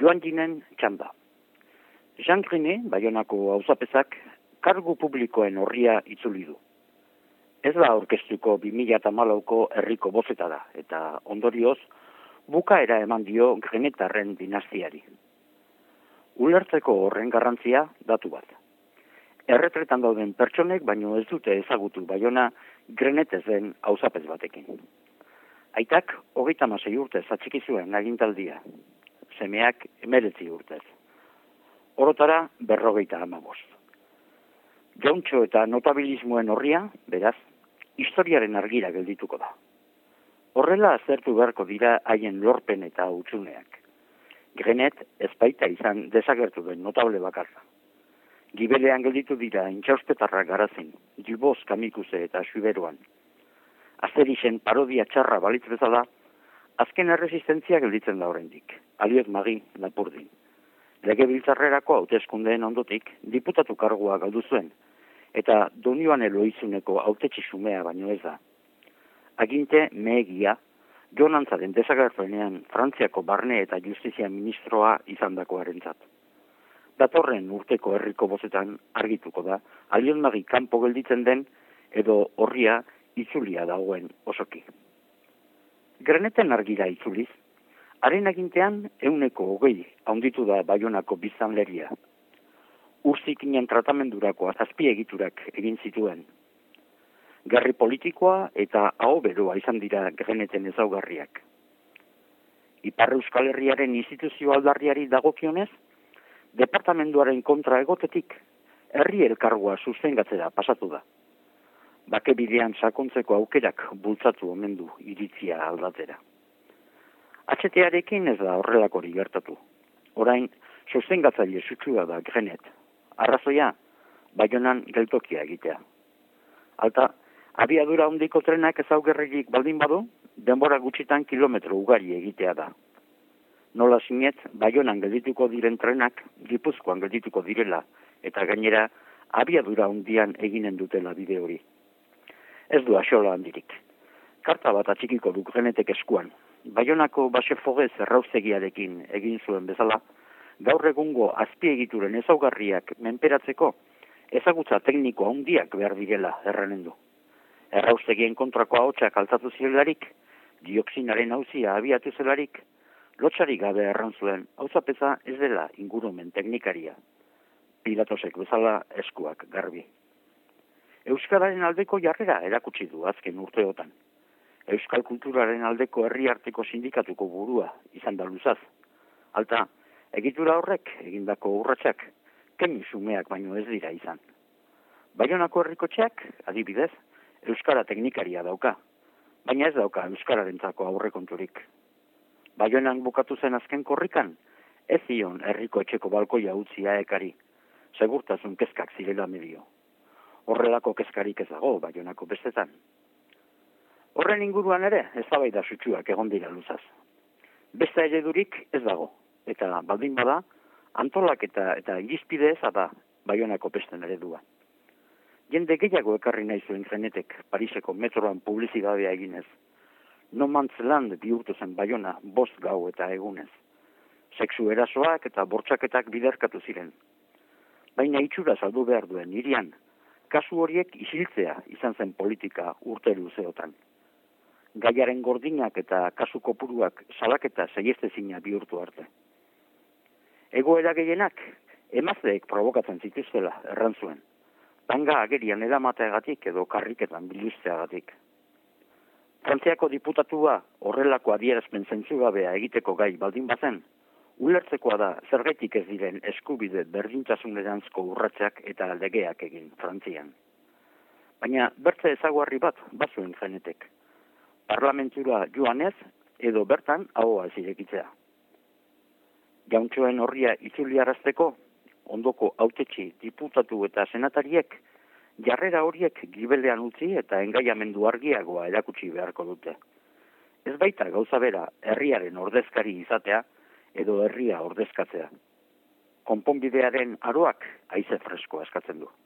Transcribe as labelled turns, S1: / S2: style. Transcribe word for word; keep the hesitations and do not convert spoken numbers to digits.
S1: Joan Ginen txanda. Jean Grine, Baionako auzapezak, kargu publikoen horria itzuli du. Ez da aurkeztuko bi mila hamalauko herriko bozetara, eta ondorioz, bukaera eman dio Grenetarren dinastiari. Ulertzeko horren garrantzia datu bat. Erretretan dauden pertsonek baino ez dute ezagutu Baiona Grenetez den auzapez batekin. Aitak hogeita hamasei urtez atxiki zuen agintaldia, semeak hemeretzi urtez. Orotara berrogeita hamabost. Jauntxo eta notabilismoen horria, beraz, historiaren argira geldituko da. Horrela aztertu beharko dira haien lorpen eta hutsuneak. Grenet ez baita izan desagertu den notable bakarra. Gibelean gelditu dira intxauspetarrak garazin, Duboz, Kamikuse eta Xuberuan. Asterixen parodia txarra balitz bezala, azken erresistentzia gelditzen da oraindik. Aliot Magi, Lapurdin. Legebiltzarrerako hauteskundeen ondotik, diputatu kargua galdu zuen, eta Donioan Eloizuneko hautetsi xumea baino ez da. Aginte mehegia, Jonantzaren desagertuenean Frantziako barne eta justizia ministroa izandakoarentzat. Datorren urteko herriko bozetan argituko da, Aliot Magi kanpo gelditzen den, edo horria itzulia dagoen osoki. Greneten argira itzuliz, haren agintean euneko hogei haunditu da Baionako biztanleria. Urzikinen tratamendurako azpiegiturak egin zituen. Gerri politikoa eta aho beroa izan dira Greneten ezaugarriak. Ipar Euskal Herriaren instituzio aldarriari dagokionez, departamenduaren kontra egotetik, herri elkargoa sustengatzera pasatu da. Bake bidean sakontzeko aukerak bultzatu omen du iritzia aldatera. H T-arekin ez da horrelakori gertatu. Orain, sustengatzaile sutsua da Grenet. Arrazoia, Baionan geltokia egitea. Alta, abiadura handiko trenak ezaugarririk baldin badu, denbora gutxitan kilometro ugari egitea da. Nola sinet, Baionan geldituko diren trenak, Gipuzkoan geldituko direla, eta gainera, abiadura handian eginen dutela bide hori. Ez du axola handirik. Karta bat atxikiko du Grenetek eskuan. Baionako basefogez erraustegiarekin egin zuen bezala, gaur egungo azpiegituren ezaugarriak menperatzeko, ezagutza tekniko handiak behar direla erranen du. Erraustegien kontrako ahotsak altatu zirelarik, dioksinaren auzia abiatu zelarik, lotxarik gabe erran zuen, auzapeza ez dela ingurumen teknikaria. Pilatosek bezala eskuak garbi. Euskararen aldeko jarrera erakutsi du azken urteotan. Euskal kulturaren aldeko herriarteko sindikatuko burua izan da luzaz. Alta, egitura horrek egindako urratsak, keinu xumeak baino ez dira izan. Baionako herrikotxeak, adibidez, euskara teknikaria dauka, baina ez dauka euskararentzako aurrekonturik. Baionan bukatu zen azken korrikan, ez zion herriko etxeko balkoia utzia ekari, segurtasun kezkak zirela medio. Horrelako kezkarik ez dago Baionako bestetan. Horren inguruan ere, eztabaida sutsuak egon dira luzaz. Beste eredurik ez dago, eta baldin bada, antolaketa eta irizpide eza da Baionako pesten eredua. Jende gehiago ekarri nahi zuen Grenetek, Pariseko metroan publizidadea eginez. No Man's Land bihurtu zen Baiona bost gau eta egunez. Sexu erasoak eta bortxaketak biderkatu ziren. Baina itxura saldu behar duen hirian, kasu horiek isiltzea izan zen politika urte luzeotan. Gaiaren gordinak eta kasu kopuruak salaketa saiestezina bihurtu arte. Egoera gehienak, emazteek provokatzen zituztela erran zuen. Tanga agerian edamateagatik edo karriketan biluzteagatik. Frantziako diputatua horrelako adierazpen zentzugabea egiteko gai baldin bazen, ulertzekoa da zergaitik ez diren eskubide berdintasuneranzko urratsak eta legeak egin Frantzian. Baina bertze ezaguarri bat bazuen Grenetek. Parlamentura joanez edo bertan ahoa ez irekitzea. Jauntxoen horria itzuliarazteko, ondoko hautetsi, diputatu eta senatariek, jarrera horiek gibelean utzi eta engaiamendu argiagoa erakutsi beharko dute. Ez baita gauza bera herriaren ordezkari izatea, edo herria ordezkatzea. Konponbidearen aroak haize freskoa eskatzen du.